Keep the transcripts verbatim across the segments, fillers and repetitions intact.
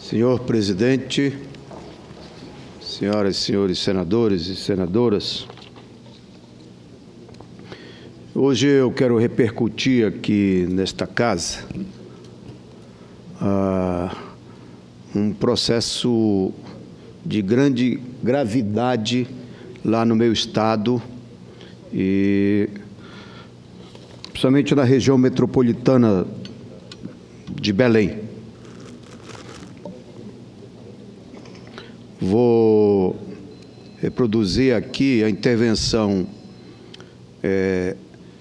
Senhor presidente, senhoras e senhores senadores e senadoras, hoje eu quero repercutir aqui nesta casa ah, um processo de grande gravidade lá no meu estado e principalmente na região metropolitana de Belém. Vou reproduzir aqui a intervenção é,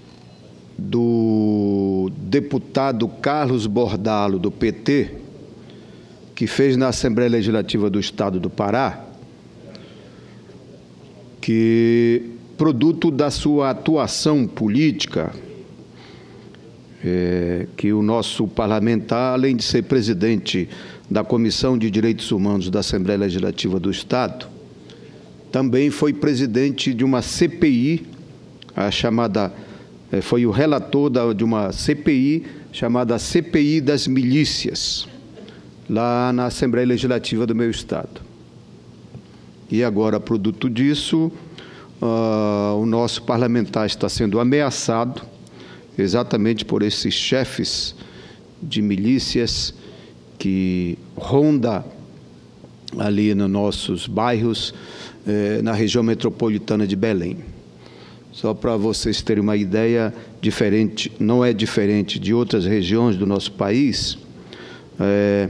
do deputado Carlos Bordalo, do P T, que fez na Assembleia Legislativa do Estado do Pará, que, produto da sua atuação política, é, que o nosso parlamentar, além de ser presidente da Comissão de Direitos Humanos da Assembleia Legislativa do Estado, também foi presidente de uma C P I, a chamada, foi o relator da, de uma C P I chamada C P I das Milícias, lá na Assembleia Legislativa do meu Estado. E agora, produto disso, uh, o nosso parlamentar está sendo ameaçado exatamente por esses chefes de milícias que ronda ali nos nossos bairros, eh, na região metropolitana de Belém. Só para vocês terem uma ideia, diferente, não é diferente de outras regiões do nosso país, é,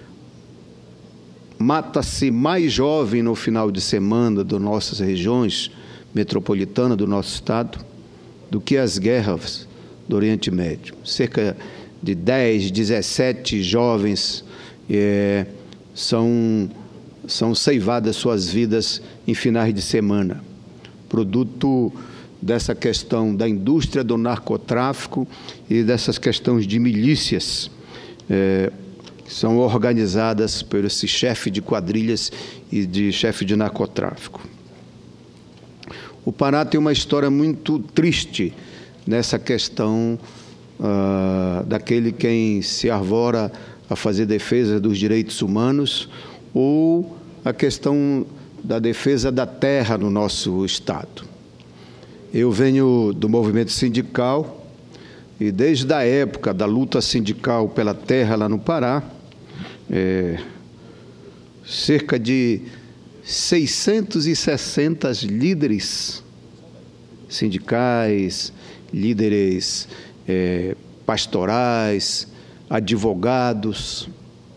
mata-se mais jovem no final de semana das nossas regiões metropolitanas do nosso estado do que as guerras do Oriente Médio. Cerca de dez, dezessete jovens é, são, são ceivadas suas vidas em finais de semana, produto dessa questão da indústria do narcotráfico e dessas questões de milícias é, que são organizadas por esse chefe de quadrilhas e de chefe de narcotráfico. O Pará tem uma história muito triste nessa questão Uh, daquele quem se arvora a fazer defesa dos direitos humanos ou a questão da defesa da terra no nosso estado. Eu venho do movimento sindical e desde a época da luta sindical pela terra lá no Pará, é, cerca de seiscentos e sessenta líderes sindicais, líderes É, pastorais, advogados,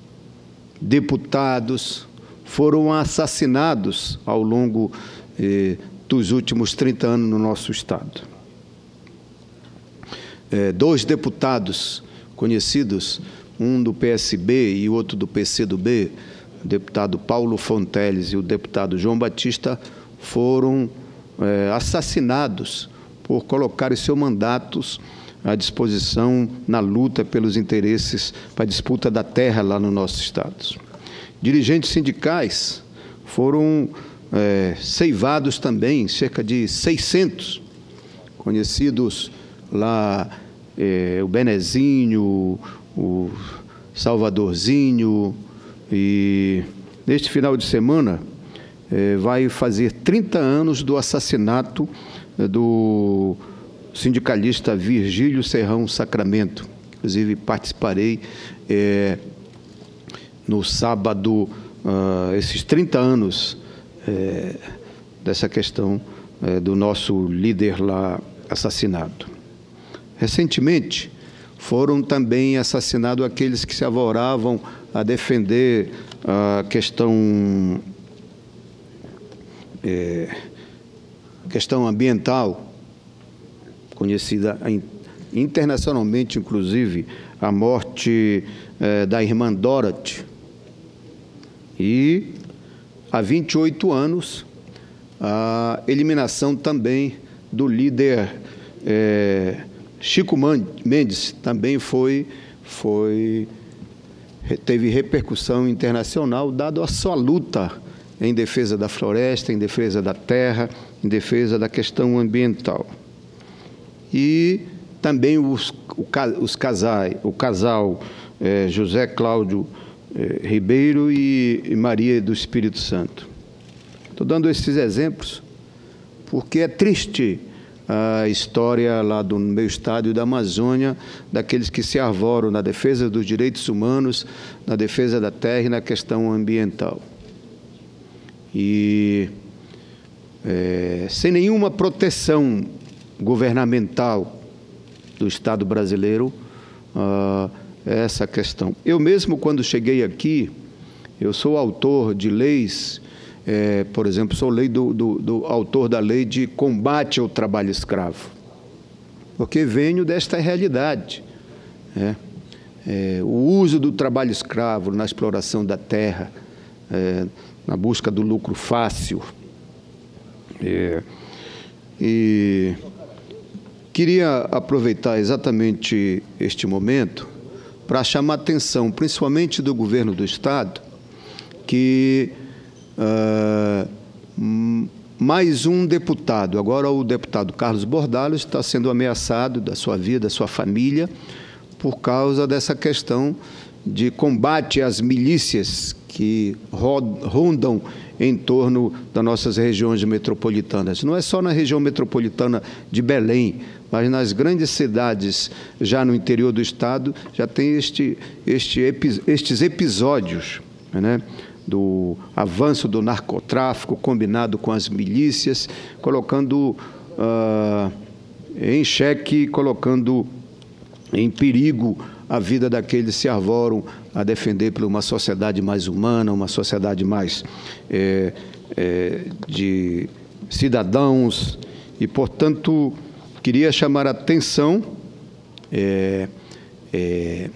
deputados foram assassinados ao longo eh, dos últimos trinta anos no nosso estado. Eh, dois deputados conhecidos, um do P S B e outro do P C do B, o deputado Paulo Fonteles e o deputado João Batista, foram eh, assassinados por colocarem seus mandatos à disposição na luta pelos interesses para a disputa da terra lá no nosso estado. Dirigentes sindicais foram é, ceivados também, cerca de seiscentos, conhecidos lá, é, o Benezinho, o Salvadorzinho, e neste final de semana é, vai fazer trinta anos do assassinato é, do sindicalista Virgílio Serrão Sacramento. Inclusive, participarei é, no sábado, uh, esses trinta anos é, dessa questão é, do nosso líder lá assassinado. Recentemente, foram também assassinados aqueles que se arvoravam a defender a questão, é, questão ambiental, conhecida internacionalmente, inclusive, a morte eh, da irmã Dorothy. E, há vinte e oito anos, a eliminação também do líder eh, Chico Mendes, também foi, foi, teve repercussão internacional, dado a sua luta em defesa da floresta, em defesa da terra, em defesa da questão ambiental. E também os, os casais, o casal é, José Cláudio eh, Ribeiro e, e Maria do Espírito Santo. Estou dando esses exemplos porque é triste a história lá do meu estado e da Amazônia, daqueles que se arvoram na defesa dos direitos humanos, na defesa da terra e na questão ambiental. E é, sem nenhuma proteção governamental do Estado brasileiro, uh, essa questão. Eu mesmo, quando cheguei aqui, eu sou autor de leis. É, por exemplo, sou lei do, do, do autor da lei de combate ao trabalho escravo, porque venho desta realidade. É, é, o uso do trabalho escravo na exploração da terra, é, na busca do lucro fácil. É, e queria aproveitar exatamente este momento para chamar a atenção, principalmente do governo do Estado, que Uh, mais um deputado, agora o deputado Carlos Bordalo, está sendo ameaçado da sua vida, da sua família, por causa dessa questão de combate às milícias que rondam em torno das nossas regiões metropolitanas. Não é só na região metropolitana de Belém, mas nas grandes cidades, já no interior do estado, já tem este, este, estes episódios, né, do avanço do narcotráfico combinado com as milícias, colocando uh, em xeque, colocando em perigo a vida daqueles que se arvoram a defender por uma sociedade mais humana, uma sociedade mais é, é, de cidadãos. E, portanto, queria chamar a atenção é, é,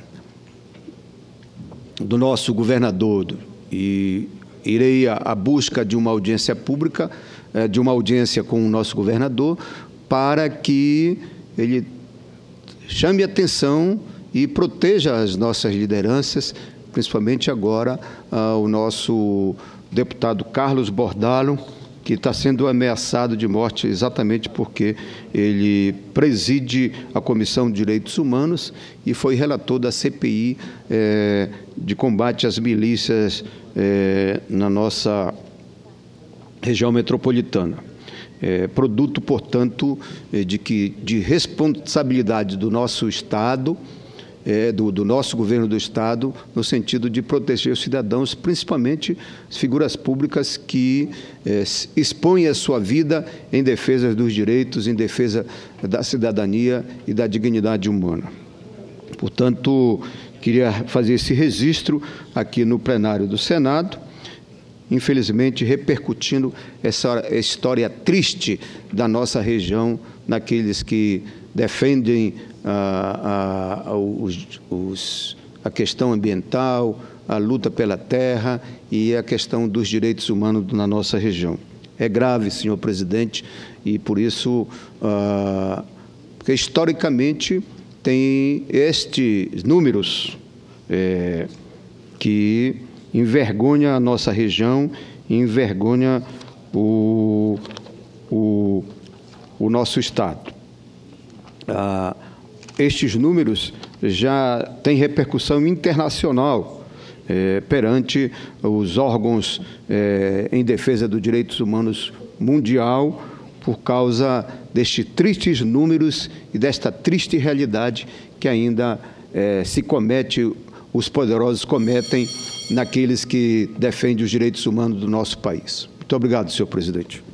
do nosso governador, e irei à, à busca de uma audiência pública, eh, de uma audiência com o nosso governador, para que ele chame atenção e proteja as nossas lideranças, principalmente agora ah, o nosso deputado Carlos Bordalo, que está sendo ameaçado de morte exatamente porque ele preside a Comissão de Direitos Humanos e foi relator da C P I eh, de combate às milícias eh, na nossa região metropolitana. É, produto, portanto, de, que, de responsabilidade do nosso Estado, É, do, do nosso governo do Estado, no sentido de proteger os cidadãos, principalmente as figuras públicas que é, expõem a sua vida em defesa dos direitos, em defesa da cidadania e da dignidade humana. Portanto, queria fazer esse registro aqui no plenário do Senado, infelizmente repercutindo essa história triste da nossa região, naqueles que defendem a, a, os, os, a questão ambiental, a luta pela terra e a questão dos direitos humanos na nossa região. É grave, senhor presidente, e por isso, ah, porque historicamente tem estes números é, que envergonha a nossa região, envergonha o, o, o nosso Estado. Ah, estes números já têm repercussão internacional eh, perante os órgãos eh, em defesa dos direitos humanos mundial, por causa destes tristes números e desta triste realidade que ainda eh, se comete, os poderosos cometem naqueles que defendem os direitos humanos do nosso país. Muito obrigado, senhor presidente.